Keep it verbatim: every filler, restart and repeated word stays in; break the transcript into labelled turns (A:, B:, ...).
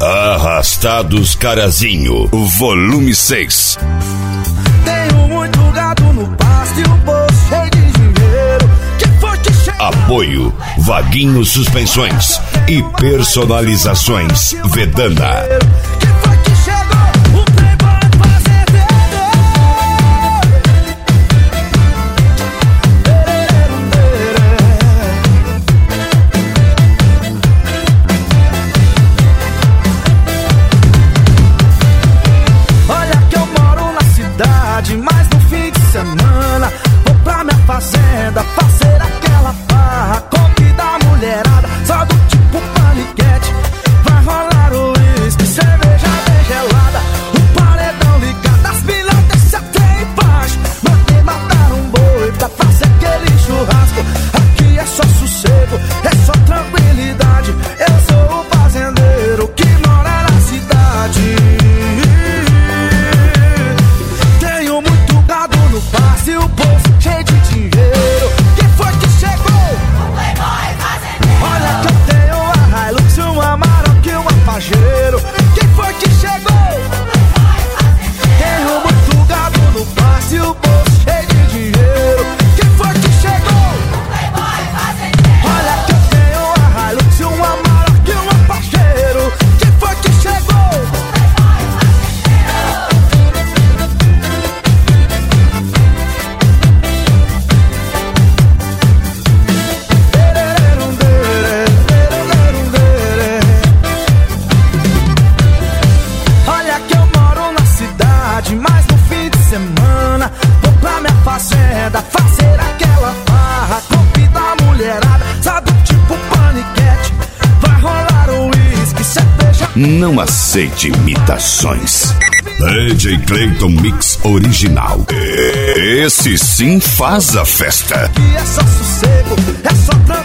A: Arrastados Carazinho, volume seis.
B: Tenho muito gado no pasto e o bolso cheio de dinheiro. Que foi que chegou?
A: Apoio Vaguinho Suspensões e Personalizações Vedana.
B: Que foi que chegou? O playboy fazendeiro. Olha que eu moro na cidade, mas no fim de semana vou pra minha fazenda fazer aquela farra, convidar a mulherada, só do tipo paniquete. Vai rolar o uísque, cerveja bem gelada, o paredão ligado, as milhas desce até embaixo. Mandei matar um boi pra fazer aquele churrasco. Aqui é só sossego, é só tranquilidade. Eu sou o fazendeiro que mora na cidade. Tenho muito gado no pasto e o bolso cheio de dinheiro. Quem foi que chegou?
C: O playboy fazendeiro.
B: Olha que eu tenho uma Hilux, um Amarok e um Pajero. Quem foi que chegou?
C: O playboy fazendeiro.
B: Tenho muito gado no pasto e o bolso cheio de dinheiro. Quem foi que chegou?
C: O playboy fazendeiro.
B: Olha que eu tenho uma Hilux, um Amarok e um Pajero. Quem foi que chegou? Olha que eu moro na cidade, mas no fim de semana vou pra minha fazenda fazer aquela farra, convidar a mulherada, só do tipo paniquete. Vai rolar o uísque, cerveja.
A: Não aceite imitações. D J Clayton Mix Original. Esse sim faz a festa.
B: Que é só sossego, é só tranquilidade.